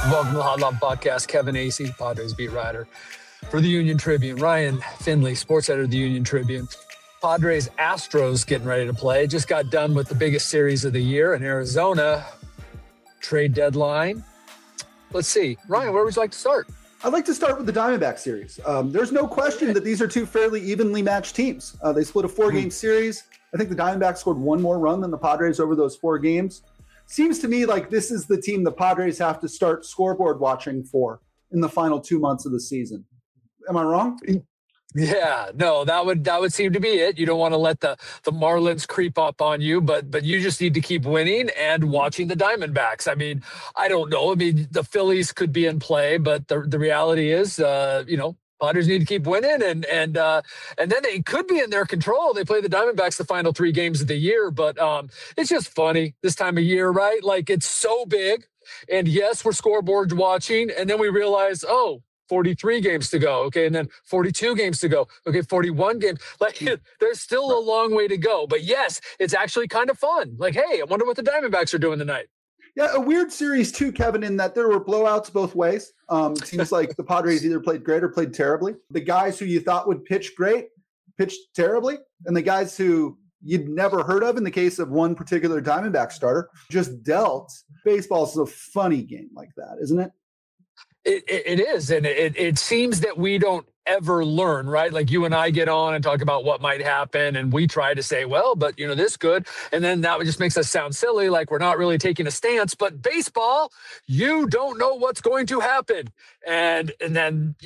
Welcome to the Hot Lot Podcast. Kevin Acee, Padres beat writer for the Union Tribune. Ryan Finley, sports editor of the Union Tribune. Padres Astros getting ready to play. Just got done with the biggest series of the year in Arizona. Trade deadline. Let's see. Ryan, where would you like to start? I'd like to start with the Diamondback series. There's no question that these are two fairly evenly matched teams. They split a 4-game series. I think the Diamondbacks scored one more run than the Padres over those 4 games. Seems to me like this is the team the Padres have to start scoreboard watching for in the final 2 months of the season. Am I wrong? Yeah, no, that would seem to be it. You don't want to let the Marlins creep up on you, but you just need to keep winning and watching the Diamondbacks. I mean, I don't know. I mean, the Phillies could be in play, but the reality is, Padres need to keep winning, and then they could be in their control. They play the Diamondbacks the final 3 games of the year, but it's just funny this time of year, right? Like, it's so big, and yes, we're scoreboard watching, and then we realize, 43 games to go. Okay. And then 42 games to go. Okay. 41 games. Like, there's still a long way to go. But yes, it's actually kind of fun. Like, hey, I wonder what the Diamondbacks are doing tonight. Yeah, a weird series too, Kevin, in that there were blowouts both ways. It seems like the Padres either played great or played terribly. The guys who you thought would pitch great pitched terribly. And the guys who you'd never heard of, in the case of one particular Diamondback starter, just dealt. Baseball's a funny game like that, isn't it? It is, and it seems that we don't ever learn, right? Like, you and I get on and talk about what might happen, and we try to say, well, but this could, and then that just makes us sound silly, like we're not really taking a stance. But baseball, you don't know what's going to happen, and then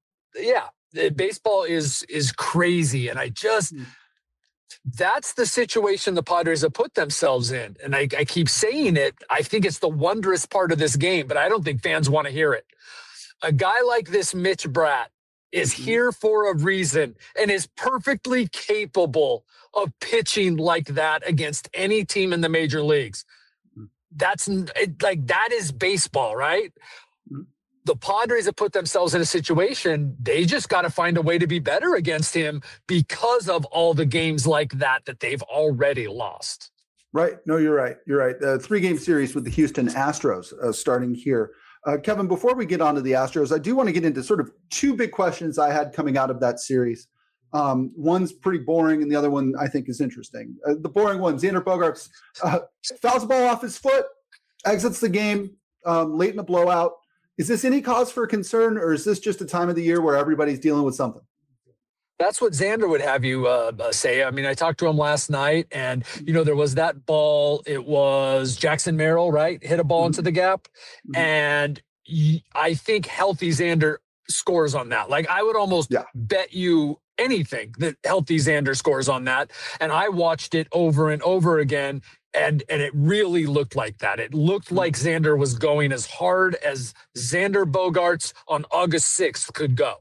baseball is crazy, and I just. That's the situation the Padres have put themselves in. And I keep saying it. I think it's the wondrous part of this game, but I don't think fans want to hear it. A guy like this Mitch Bratt is here for a reason and is perfectly capable of pitching like that against any team in the major leagues. That is baseball, right? The Padres have put themselves in a situation, they just got to find a way to be better against him because of all the games like that they've already lost. Right. No, you're right. You're right. The 3-game series with the Houston Astros starting here. Kevin, before we get on to the Astros, I do want to get into sort of 2 big questions I had coming out of that series. One's pretty boring, and the other one I think is interesting. The boring one, Xander Bogaerts fouls the ball off his foot, exits the game late in the blowout. Is this any cause for concern, or is this just a time of the year where everybody's dealing with something? That's what Xander would have you say. I mean, I talked to him last night, and, there was that ball. It was Jackson Merrill, right? Hit a ball into the gap. And I think healthy Xander scores on that. Like, I would almost bet you anything that healthy Xander scores on that. And I watched it over and over again. And it really looked like that. It looked like Xander was going as hard as Xander Bogaerts on August 6th could go.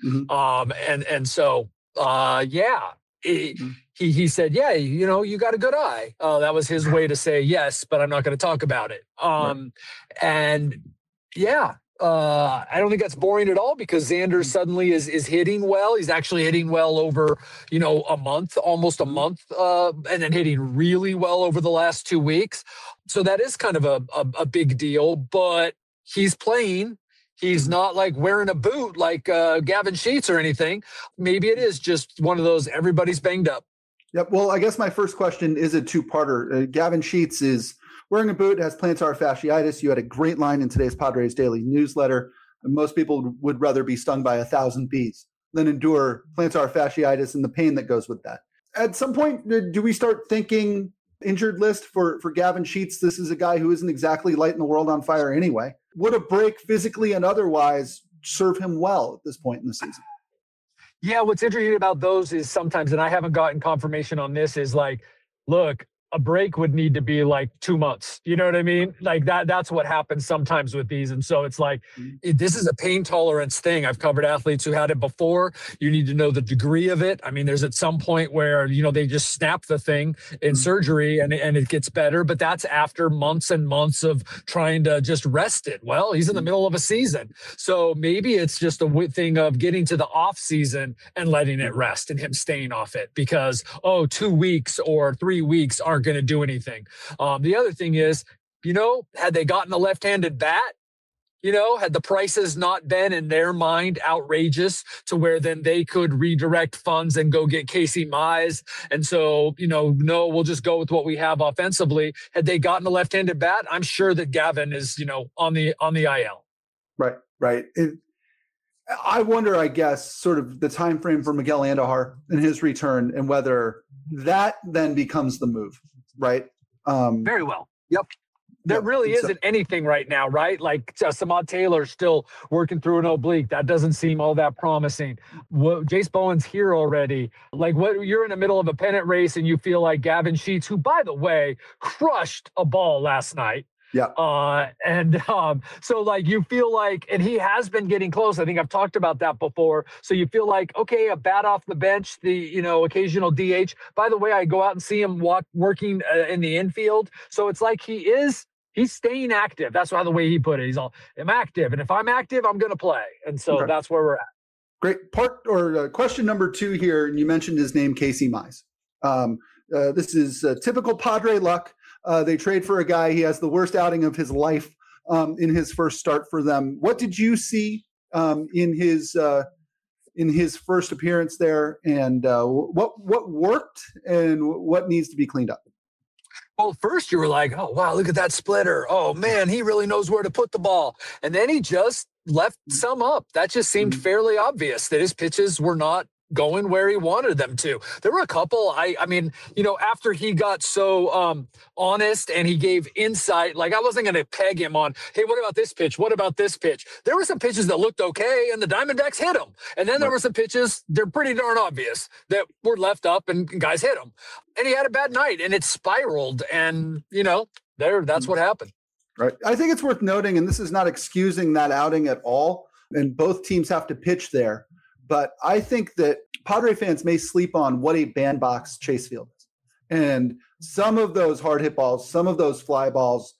He said, yeah, you got a good eye. That was his way to say yes, but I'm not going to talk about it. I don't think that's boring at all, because Xander suddenly is hitting well. He's actually hitting well over, almost a month, and then hitting really well over the last 2 weeks. So that is kind of a big deal, but he's playing. He's not like wearing a boot like Gavin Sheets or anything. Maybe it is just one of those, everybody's banged up. Yep. Well, I guess my first question is a 2-parter. Gavin Sheets is wearing a boot, has plantar fasciitis. You had a great line in today's Padres Daily newsletter. Most people would rather be stung by 1,000 bees than endure plantar fasciitis and the pain that goes with that. At some point, do we start thinking injured list for Gavin Sheets? This is a guy who isn't exactly lighting the world on fire anyway. Would a break physically and otherwise serve him well at this point in the season? Yeah, what's interesting about those is sometimes, and I haven't gotten confirmation on this, is like, look, a break would need to be like 2 months. You know what I mean? Like that's what happens sometimes with these. And so it's like, this is a pain tolerance thing. I've covered athletes who had it before. You need to know the degree of it. I mean, there's at some point where, they just snap the thing in surgery and it gets better, but that's after months and months of trying to just rest it. Well, he's in the middle of a season. So maybe it's just a thing of getting to the off season and letting it rest and him staying off it because, 2 weeks or 3 weeks aren't going to do anything. The other thing is, had they gotten a left-handed bat, Had the prices not been in their mind outrageous to where then they could redirect funds and go get Casey Mize. And so, no, we'll just go with what we have offensively. Had they gotten a left-handed bat, I'm sure that Gavin is, on the IL. Right. I wonder, I guess, sort of the time frame for Miguel Andujar and his return and whether that then becomes the move, right? Very well. Yep. There really isn't anything right now, right? Like Samad Taylor's still working through an oblique. That doesn't seem all that promising. Jace Bowen's here already. Like, you're in the middle of a pennant race and you feel like Gavin Sheets, who, by the way, crushed a ball last night. Yeah. So like you feel like, and he has been getting close. I think I've talked about that before. So you feel like, okay, a bat off the bench, the, occasional DH. By the way, I go out and see him working in the infield. So it's like he's staying active. That's how the way he put it. I'm active. And if I'm active, I'm going to play. And so that's where we're at. Great. Question number 2 here. And you mentioned his name, Casey Mize. This is typical Padre luck. They trade for a guy. He has the worst outing of his life in his first start for them. What did you see in his first appearance there, and what worked and what needs to be cleaned up? Well, first you were like, oh, wow, look at that splitter. Oh, man, he really knows where to put the ball. And then he just left some up. That just seemed fairly obvious that his pitches were not going where he wanted them to. There were a couple, I mean, after he got so honest and he gave insight, like I wasn't going to peg him on, hey, what about this pitch? What about this pitch? There were some pitches that looked okay and the Diamondbacks hit them. And then there were some pitches, they're pretty darn obvious, that were left up and guys hit them. And he had a bad night and it spiraled and, that's what happened. Right. I think it's worth noting, and this is not excusing that outing at all, and both teams have to pitch there. But I think that Padre fans may sleep on what a bandbox Chase Field is. And some of those hard hit balls, some of those fly balls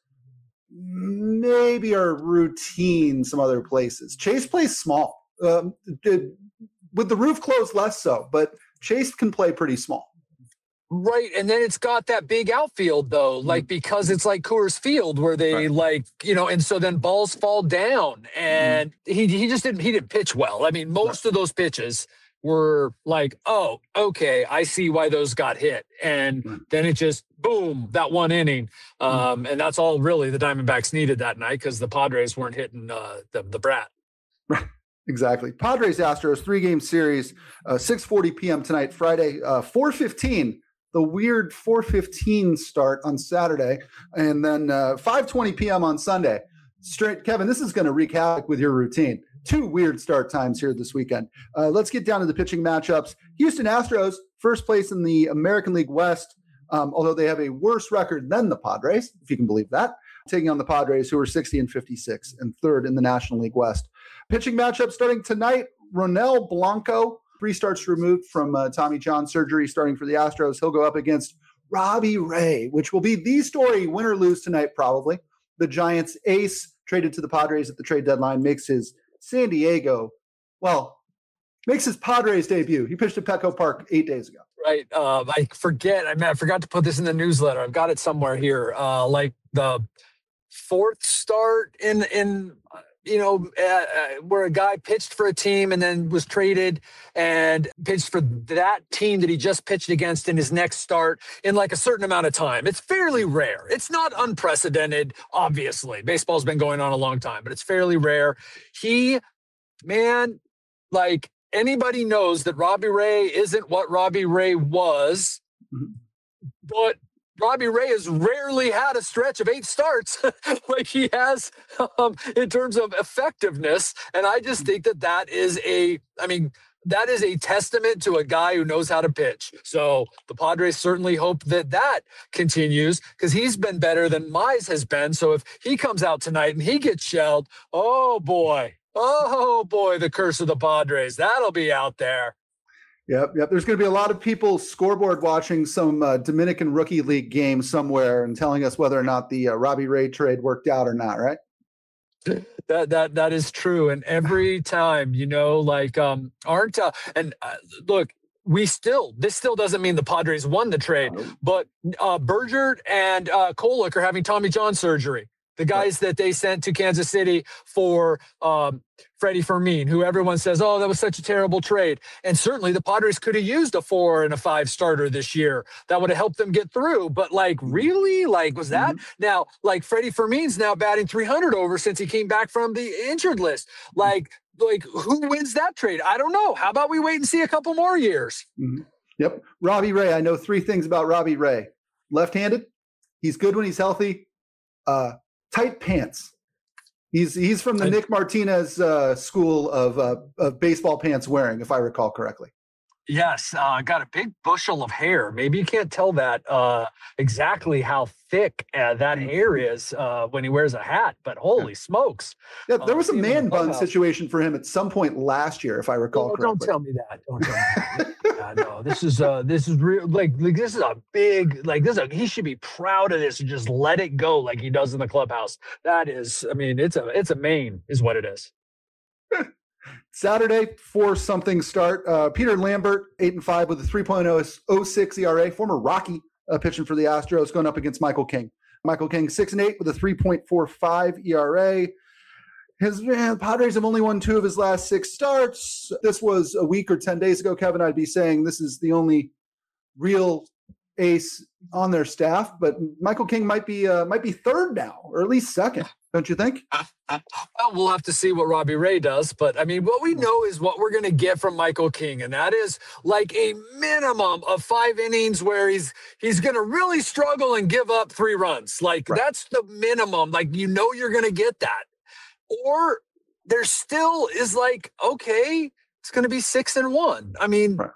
maybe are routine some other places. Chase plays small. With the roof closed, less so. But Chase can play pretty small. Right. And then it's got that big outfield, though, like because it's like Coors Field where they and so then balls fall down and he didn't pitch well. I mean, most of those pitches were like, oh, okay, I see why those got hit. And then it just, boom, that one inning. And that's all really the Diamondbacks needed that night because the Padres weren't hitting the brat. Right. Exactly. Padres Astros 3-game series, 6:40 p.m. tonight, Friday, 4:15. The weird 4:15 start on Saturday, and then 5:20 p.m. on Sunday. Kevin, this is going to wreak havoc with your routine. 2 weird start times here this weekend. Let's get down to the pitching matchups. Houston Astros, first place in the American League West, although they have a worse record than the Padres, if you can believe that, taking on the Padres, who are 60-56 and third in the National League West. Pitching matchup starting tonight, Ronel Blanco, 3 starts removed from Tommy John surgery, starting for the Astros. He'll go up against Robbie Ray, which will be the story, win or lose tonight, probably. The Giants ace, traded to the Padres at the trade deadline, makes his Padres debut. He pitched at Petco Park 8 days ago. Right. I forgot to put this in the newsletter. I've got it somewhere here. Like the 4th start in where a guy pitched for a team and then was traded and pitched for that team that he just pitched against in his next start in like a certain amount of time. It's fairly rare. It's not unprecedented, obviously. Baseball's been going on a long time, but it's fairly rare. Anybody knows that Robbie Ray isn't what Robbie Ray was, but Robbie Ray has rarely had a stretch of 8 starts like he has in terms of effectiveness. And I just think that is a testament to a guy who knows how to pitch. So the Padres certainly hope that continues because he's been better than Mize has been. So if he comes out tonight and he gets shelled, oh boy, the curse of the Padres, that'll be out there. Yep. There's going to be a lot of people scoreboard watching some Dominican Rookie League game somewhere and telling us whether or not the Robbie Ray trade worked out or not, right? That is true. And every time, look, this still doesn't mean the Padres won the trade, but Bergert and Kolek are having Tommy John surgery. The guys that they sent to Kansas City for Freddie Fermin, who everyone says, oh, that was such a terrible trade. And certainly the Padres could have used a 4 and a 5 starter this year. That would have helped them get through. But really? Was that? Now, Freddie Fermin's now batting 300 over since he came back from the injured list. Who wins that trade? I don't know. How about we wait and see a couple more years? Yep. Robbie Ray. I know 3 things about Robbie Ray. Left-handed. He's good when he's healthy. Tight pants. He's from the Nick Martinez school of baseball pants wearing, if I recall correctly. Yes, got a big bushel of hair. Maybe you can't tell that exactly how thick that hair is when he wears a hat, but holy smokes. Yeah, there was a man bun situation for him at some point last year, if I recall correctly. Don't tell me that. Don't tell me that. No, this is real. This is a big, he should be proud of this and just let it go like he does in the clubhouse. That is, it's a main is what it is. Saturday, 4-something start. Peter Lambert, 8-5 with a 3.06 ERA. Former Rocky pitching for the Astros, going up against Michael King. Michael King, 6-8 with a 3.45 ERA. The Padres have only won 2 of his last 6 starts. This was a week or 10 days ago, Kevin. I'd be saying this is the only real ace on their staff, but Michael King might be third now, or at least second. Don't you think? Well, we'll have to see what Robbie Ray does. But, what we know is what we're going to get from Michael King, and that is a minimum of 5 innings where he's going to really struggle and give up 3 runs. That's the minimum. You're going to get that. Or there still is okay, it's going to be 6-1. Right.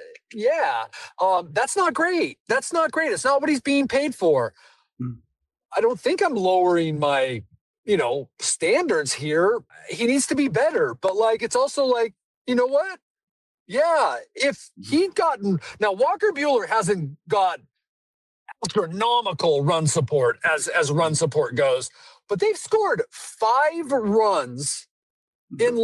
That's not great. That's not great. It's not what he's being paid for. I don't think I'm lowering my standards here. He needs to be better. But it's also you know what? Yeah, if he'd gotten now Walker Buehler hasn't got astronomical run support as run support goes, but they've scored 5 runs in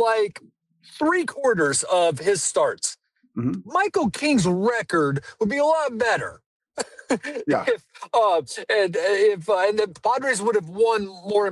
3/4 of his starts. Michael King's record would be a lot better. Yeah. And the Padres would have won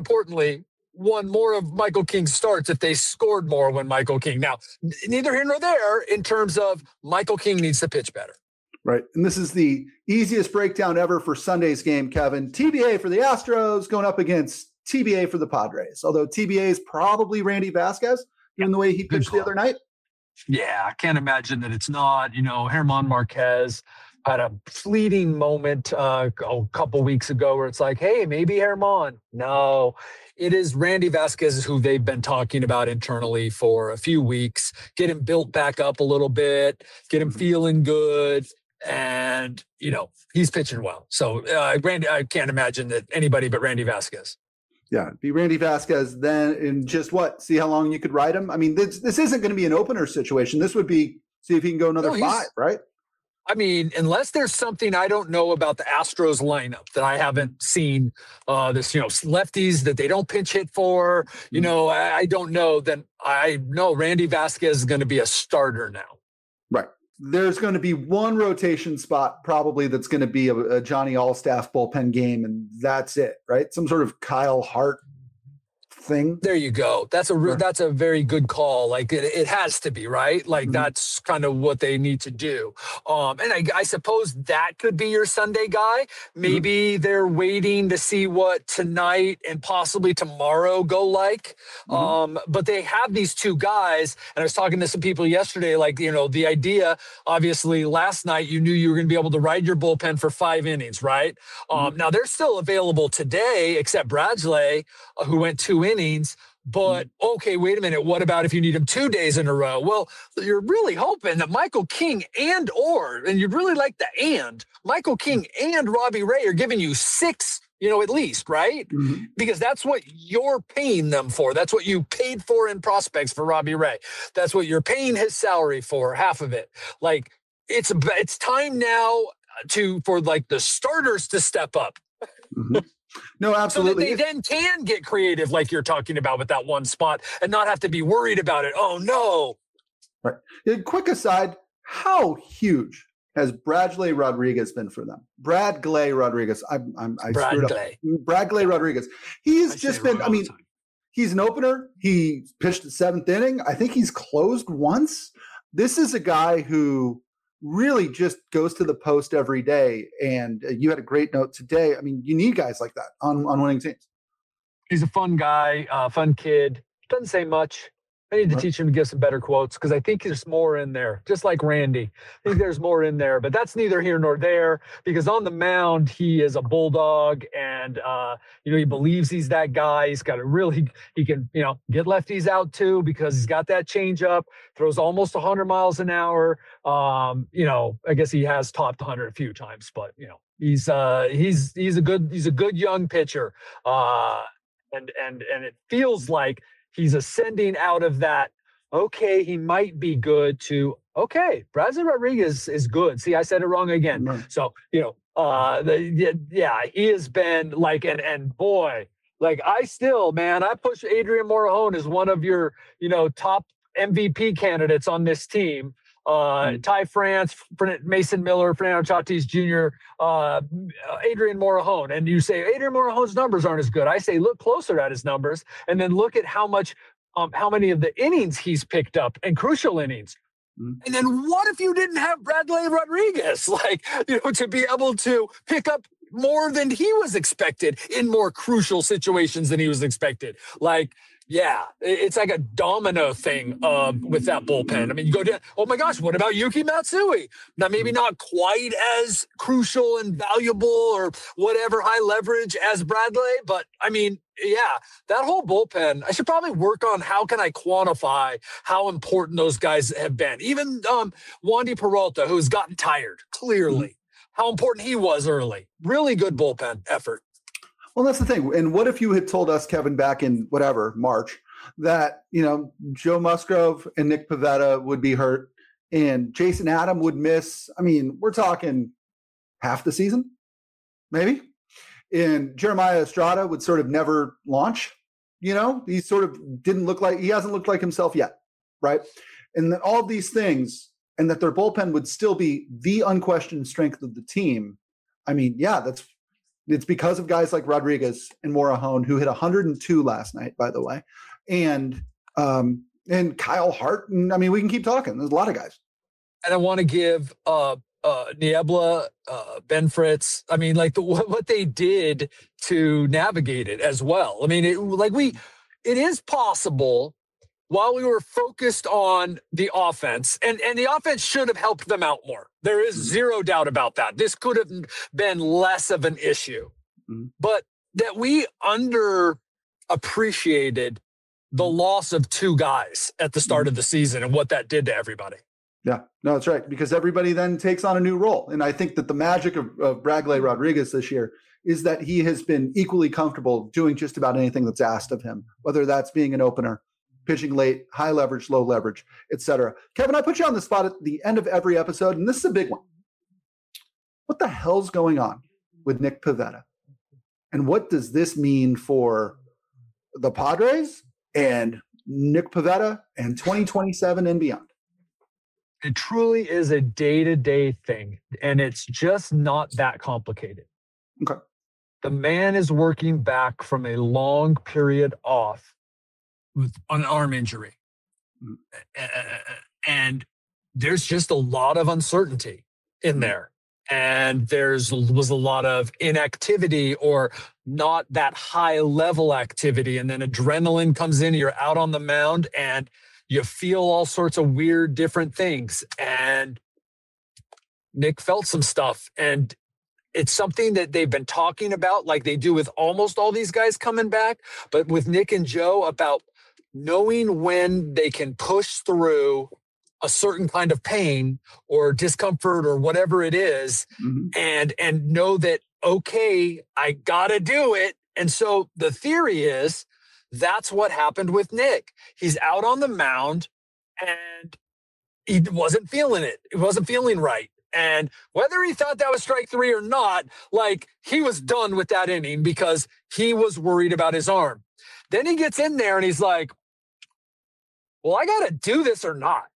more of Michael King's starts if they scored more when Michael King. Now, neither here nor there in terms of Michael King needs to pitch better. Right. And this is the easiest breakdown ever for Sunday's game, Kevin. TBA for the Astros going up against TBA for the Padres. Although TBA is probably Randy Vasquez, given the way he pitched the other night. Yeah, I can't imagine that it's not. German Marquez had a fleeting moment a couple weeks ago where it's hey, maybe German. No, it is Randy Vasquez, who they've been talking about internally for a few weeks. Get him built back up a little bit, get him feeling good. And, he's pitching well. So Randy, I can't imagine that anybody but Randy Vasquez. Yeah, be Randy Vasquez then in just see how long you could ride him. This isn't going to be an opener situation. This would be see if he can go another 5, right? Unless there's something I don't know about the Astros lineup that I haven't seen, lefties that they don't pinch hit for, I don't know, then I know Randy Vasquez is going to be a starter now. Right. There's going to be one rotation spot probably that's going to be a Johnny Allstaff bullpen game, and that's it, right? Some sort of Kyle Hart thing. There you go. That's a very good call. It has to be, right? That's kind of what they need to do. And I suppose that could be your Sunday guy. Maybe they're waiting to see what tonight and possibly tomorrow go like. But they have these 2 guys, and I was talking to some people yesterday, the idea, obviously last night you knew you were going to be able to ride your bullpen for 5 innings, right? Now they're still available today, except Bradley, who went 2 innings. But okay, wait a minute. What about if you need him 2 days in a row? Well, you're really hoping that Michael King and you'd really like Michael King and Robbie Ray are giving you 6, at least, right? Because that's what you're paying them for. That's what you paid for in prospects for Robbie Ray. That's what you're paying his salary for, half of it. It's time now for the starters to step up. No, absolutely. So that they then can get creative like you're talking about with that one spot and not have to be worried about it. Oh, no. Right. Quick aside, how huge has Bradley Rodriguez been for them? Bradley Rodriguez. I screwed up. Bradley Rodriguez. He's just been, he's an opener. He pitched the 7th inning. I think he's closed once. This is a guy who really just goes to the post every day. And you had a great note today. I mean, you need guys like that on winning teams. He's a fun guy, fun kid. Doesn't say much. I need to teach him to give some better quotes because I think there's more in there, just like Randy. I think there's more in there, but that's neither here nor there because on the mound, he is a bulldog and, he believes he's that guy. He's got he can, get lefties out too because he's got that changeup, throws almost 100 miles an hour. I guess he has topped 100 a few times, but, he's a good young pitcher. And it feels like he's ascending out of that, okay, he might be good to, okay, Bradley Rodriguez is good. See, I said it wrong again. Mm-hmm. So, he has been like, and boy, like I push Adrian Morejon as one of your, top MVP candidates on this team. Ty France, Mason Miller, Fernando Tatis Jr., Adrian Morejon. And you say Adrian Morejon's numbers aren't as good. I say look closer at his numbers and then look at how many of the innings he's picked up and crucial innings. And then what if you didn't have Bradley Rodriguez, to be able to pick up more than he was expected in more crucial situations than he was expected? Yeah, it's like a domino thing with that bullpen. I mean, you go down, oh my gosh, what about Yuki Matsui? Now, maybe not quite as crucial and valuable or whatever high leverage as Bradley, but I mean, yeah, that whole bullpen, I should probably work on how can I quantify how important those guys have been. Even Wandy Peralta, who's gotten tired, clearly, how important he was early. Really good bullpen effort. Well, that's the thing. And what if you had told us, Kevin, back in March, that, Joe Musgrove and Nick Pivetta would be hurt and Jason Adam would miss, we're talking half the season, maybe. And Jeremiah Estrada would sort of never launch, he sort of he hasn't looked like himself yet. Right. And that all these things and that their bullpen would still be the unquestioned strength of the team. It's because of guys like Rodriguez and Morejon, who hit 102 last night, by the way, and Kyle Hart. And we can keep talking. There's a lot of guys. And I want to give Niebla, Ben Fritz. What they did to navigate it as well. It is possible. While we were focused on the offense, and the offense should have helped them out more. There is zero doubt about that. This could have been less of an issue. But that we underappreciated the loss of 2 guys at the start of the season and what that did to everybody. Yeah, no, that's right. Because everybody then takes on a new role. And I think that the magic of Bradley Rodriguez this year is that he has been equally comfortable doing just about anything that's asked of him, whether that's being an opener, pitching late, high leverage, low leverage, etc. Kevin, I put you on the spot at the end of every episode, and this is a big one. What the hell's going on with Nick Pivetta? And what does this mean for the Padres and Nick Pivetta and 2027 and beyond? It truly is a day-to-day thing, and it's just not that complicated. Okay. The man is working back from a long period off with an arm injury. And there's just a lot of uncertainty in there. And was a lot of inactivity or not that high level activity. And then adrenaline comes in, you're out on the mound and you feel all sorts of weird, different things. And Nick felt some stuff, and it's something that they've been talking about, like they do with almost all these guys coming back, but with Nick and Joe, about knowing when they can push through a certain kind of pain or discomfort or whatever it is, and know that, okay, I gotta do it. And so the theory is that's what happened with Nick. He's out on the mound and he wasn't feeling it. He wasn't feeling right. And whether he thought that was strike 3 or not, he was done with that inning because he was worried about his arm. Then he gets in there and he's like, well, I got to do this or not.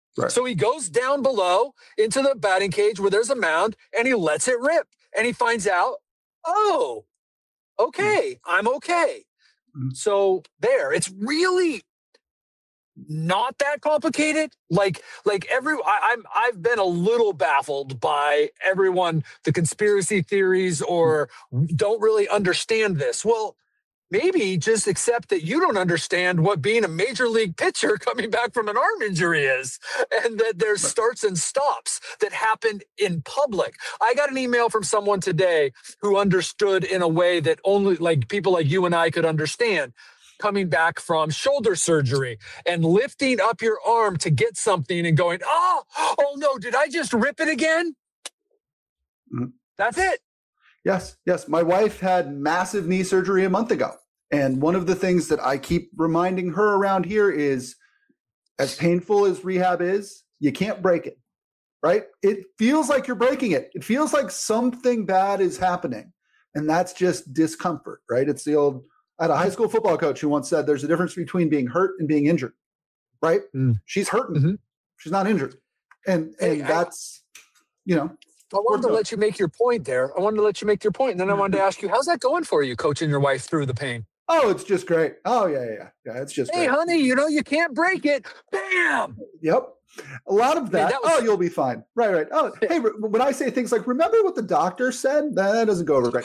Right. So he goes down below into the batting cage where there's a mound, and he lets it rip. And he finds out, oh, okay, I'm okay. So there, it's really not that complicated. I've been a little baffled by everyone, the conspiracy theories, or don't really understand this. Well, maybe just accept that you don't understand what being a major league pitcher coming back from an arm injury is, and that there's starts and stops that happen in public. I got an email from someone today who understood in a way that only like people like you and I could understand, coming back from shoulder surgery and lifting up your arm to get something and going, oh no, did I just rip it again? Mm-hmm. That's it. Yes. My wife had massive knee surgery a month ago. And one of the things that I keep reminding her around here is, as painful as rehab is, you can't break it, right? It feels like you're breaking it. It feels like something bad is happening. And that's just discomfort, right? It's the old, I had a high school football coach who once said there's a difference between being hurt and being injured, right? She's hurting. Mm-hmm. She's not injured. And that's, I wanted to let you make your point there. And then I wanted to ask you, how's that going for you, coaching your wife through the pain? Oh, it's just great. Oh, yeah. It's just great. Hey, honey, you can't break it. Bam! Yep. A lot of that. You'll be fine. Right. Oh, hey, when I say things like, remember what the doctor said? That doesn't go over great.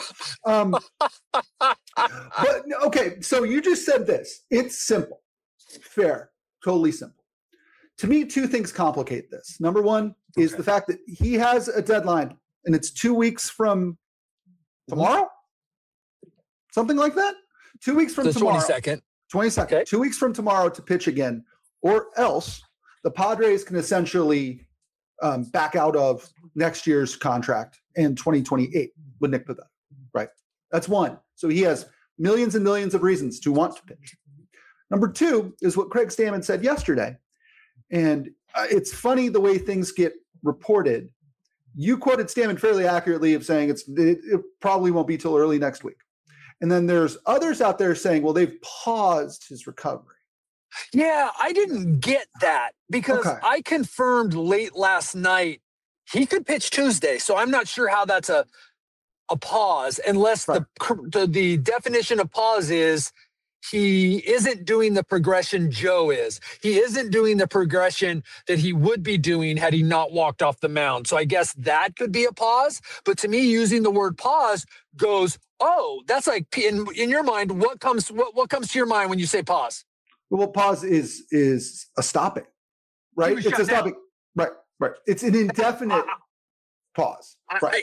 But, okay, so you just said this. It's simple. Fair. Totally simple. To me, two things complicate this. Number one is the fact that he has a deadline, and it's 2 weeks from tomorrow? Something like that? 2 weeks from tomorrow. 22nd. 22nd. Okay. 2 weeks from tomorrow to pitch again, or else the Padres can essentially back out of next year's contract in 2028 with Nick Pivetta, right? That's one. So he has millions and millions of reasons to want to pitch. Number two is what Craig Stammen said yesterday. And it's funny the way things get reported. You quoted Stammen fairly accurately of saying it probably won't be till early next week. And then there's others out there saying, well, they've paused his recovery. Yeah, I didn't get that because I confirmed late last night he could pitch Tuesday. So I'm not sure how that's a pause, unless the definition of pause is he isn't doing the progression Joe is. He isn't doing the progression that he would be doing had he not walked off the mound. So I guess that could be a pause. But to me, using the word pause goes, oh, that's like in your mind. What comes to your mind when you say pause? Well, pause is a stopping, right? It's a stopping, right? It's an indefinite pause. Right.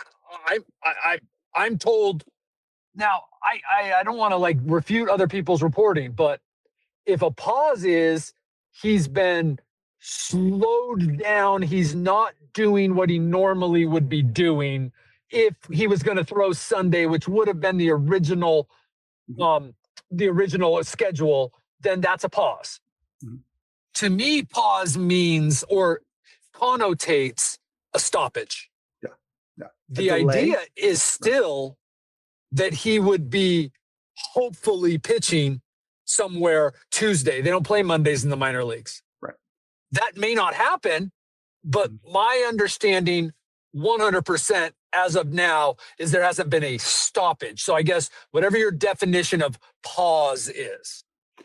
I'm told. Now, I don't want to refute other people's reporting, but if a pause is he's been slowed down, he's not doing what he normally would be doing if he was going to throw Sunday, which would have been the original schedule, then that's a pause. Mm-hmm. To me, pause means or connotates a stoppage. Yeah. The idea is still that he would be hopefully pitching somewhere Tuesday. They don't play Mondays in the minor leagues. Right. That may not happen, but my understanding 100% as of now is there hasn't been a stoppage. So I guess whatever your definition of pause is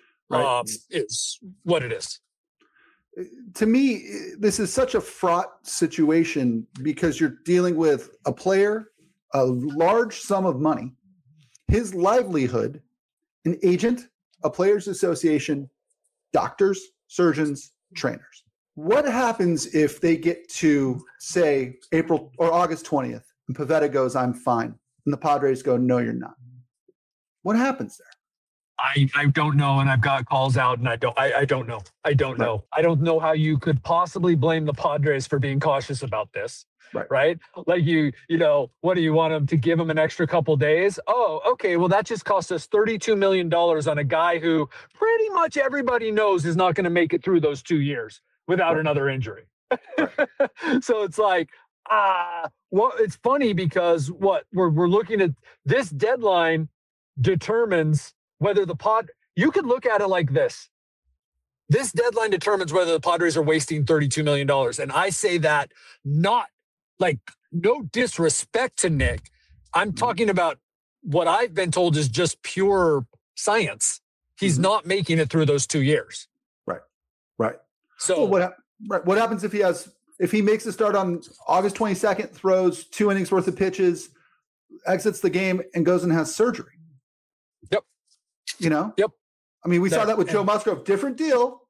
what it is. To me, this is such a fraught situation because you're dealing with a player, a large sum of money, his livelihood, an agent, a players association, doctors, surgeons, trainers. What happens if they get to, say, April or August 20th and Pivetta goes, I'm fine, and the Padres go, no, you're not? What happens there? I don't know, and I've got calls out, and I don't know. I don't know. I don't know how you could possibly blame the Padres for being cautious about this. Right? Like what do you want them to give him an extra couple days? Oh, okay. Well, that just cost us $32 million on a guy who pretty much everybody knows is not going to make it through those 2 years without another injury. So it's like, it's funny because we're looking at this deadline determines whether you could look at it like this. This deadline determines whether the Padres are wasting $32 million. And I say that not like no disrespect to Nick. I'm talking about what I've been told is just pure science. He's not making it through those 2 years. Right. So what happens if he makes a start on August 22nd, throws 2 innings worth of pitches, exits the game, and goes and has surgery? Yep. Yep. I mean, we saw that with Joe Musgrove. Different deal,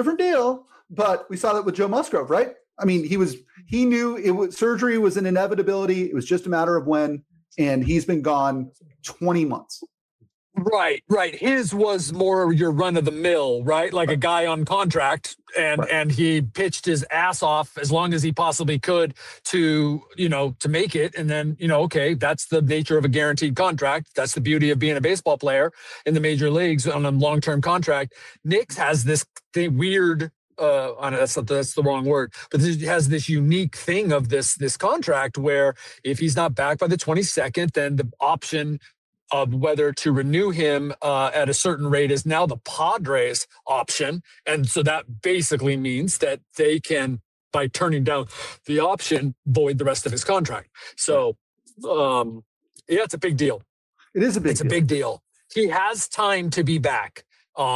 but we saw that with Joe Musgrove, right? I mean, he knew surgery was an inevitability. It was just a matter of when, and he's been gone 20 months. Right. His was more your run of the mill, right? Like a guy on contract, and he pitched his ass off as long as he possibly could to make it. And then, okay, that's the nature of a guaranteed contract. That's the beauty of being a baseball player in the major leagues on a long-term contract. Nick has this thing weird. That's the wrong word, but it has this unique thing of this contract where if he's not back by the 22nd, then the option of whether to renew him at a certain rate is now the Padres' option. And so that basically means that they can, by turning down the option, void the rest of his contract. So, it's a big deal. It is a big deal. It's a big deal. He has time to be back.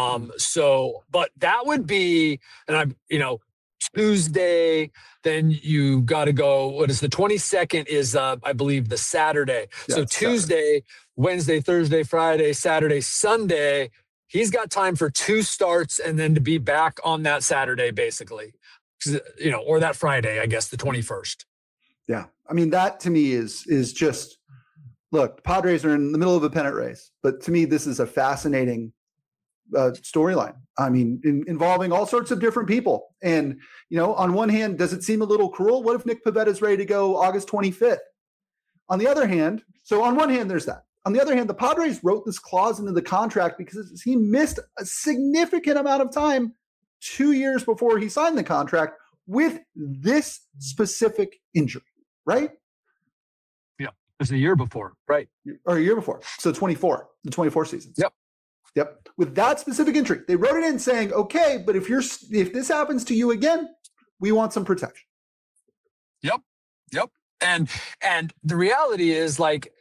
But that would be, and Tuesday, then you got to go. What is the 22nd is, I believe, the Saturday. Yeah, so Tuesday, Saturday. Wednesday, Thursday, Friday, Saturday, Sunday, he's got time for 2 starts and then to be back on that Saturday, basically, or that Friday, I guess, the 21st. Yeah. I mean, that to me is just, look, the Padres are in the middle of a pennant race, but to me, this is a fascinating storyline. I mean, involving all sorts of different people. And, on one hand, does it seem a little cruel? What if Nick Pivetta is ready to go August 25th? On the other hand, on one hand, there's that. On the other hand, the Padres wrote this clause into the contract because he missed a significant amount of time 2 years before he signed the contract with this specific injury, right? Yeah, it was a year before, right? Or a year before. So the 24 seasons. Yep. With that specific injury, they wrote it in saying, okay, but if this happens to you again, we want some protection. Yep. And the reality is, like,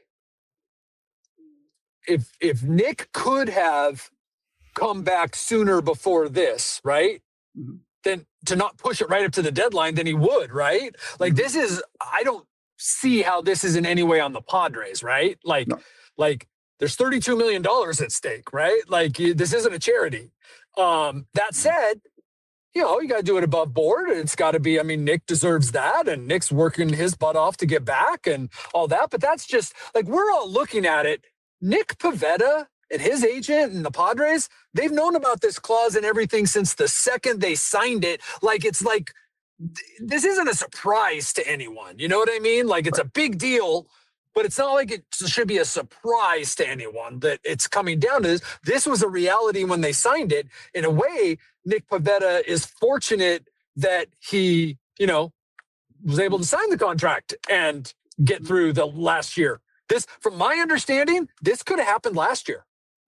if Nick could have come back sooner before this, right? Mm-hmm. Then to not push it right up to the deadline, then he would, right? Like, this is, I don't see how this is in any way on the Padres, right? Like, there's $32 million at stake, right? Like, this isn't a charity. That said, you got to do it above board. It's got to be, Nick deserves that. And Nick's working his butt off to get back and all that. But that's just, like, we're all looking at it. Nick Pivetta and his agent and the Padres, they've known about this clause and everything since the second they signed it. Like, it's like, this isn't a surprise to anyone. You know what I mean? Like, it's a big deal. But it's not like it should be a surprise to anyone that it's coming down to this. This was a reality when they signed it. In a way, Nick Pivetta is fortunate that he, was able to sign the contract and get through the last year. This, from my understanding, this could have happened last year.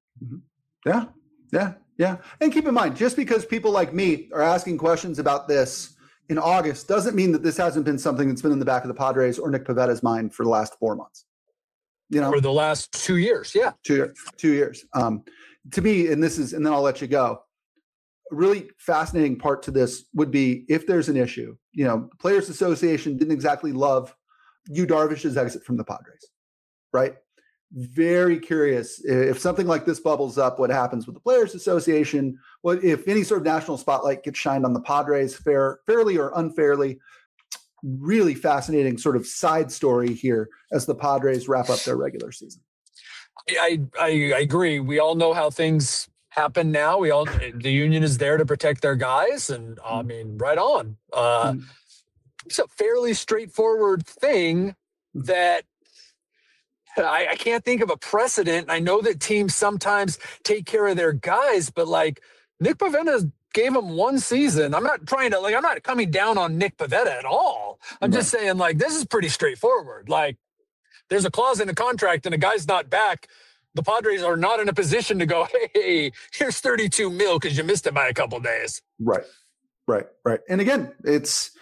Yeah. And keep in mind, just because people like me are asking questions about this in August doesn't mean that this hasn't been something that's been in the back of the Padres or Nick Pivetta's mind for the last 4 months. For the last 2 years, yeah. 2 years. To me, and then I'll let you go. A really fascinating part to this would be if there's an issue. The Players Association didn't exactly love Yu Darvish's exit from the Padres, right? Very curious if something like this bubbles up, what happens with the Players Association? What if any sort of national spotlight gets shined on the Padres, fairly or unfairly? Really fascinating sort of side story here as the Padres wrap up their regular season. I agree. We all know how things happen now. The union is there to protect their guys, and right on. It's a fairly straightforward thing that I can't think of a precedent. I know that teams sometimes take care of their guys, but like Nick Pivetta gave him 1 season. I'm not coming down on Nick Pivetta at all. I'm just saying, like, this is pretty straightforward. Like, there's a clause in the contract and a guy's not back. the Padres are not in a position to go, hey, here's $32 million because you missed it by a couple of days. Right. And again, it's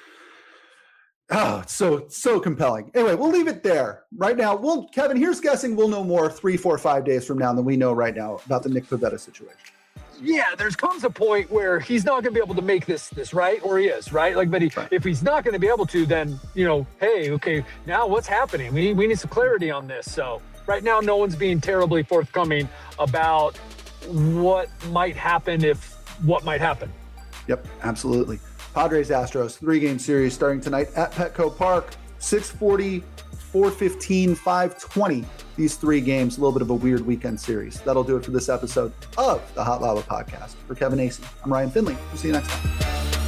so compelling. Anyway, we'll leave it there right now. Kevin, here's guessing we'll know more 3, 4, 5 days from now than we know right now about the Nick Pivetta situation. Yeah, there comes a point where he's not going to be able to make this right, or he is, right? Like, but if he's not going to be able to, then, hey, okay, now what's happening? We need some clarity on this. So right now, no one's being terribly forthcoming about what might happen what might happen. Yep, absolutely. Padres Astros 3-game series starting tonight at Petco Park, 6:40, 4:15, 5:20. These 3 games, a little bit of a weird weekend series. That'll do it for this episode of the Hot Lava Podcast. For Kevin Acee, I'm Ryan Finley. We'll see you next time.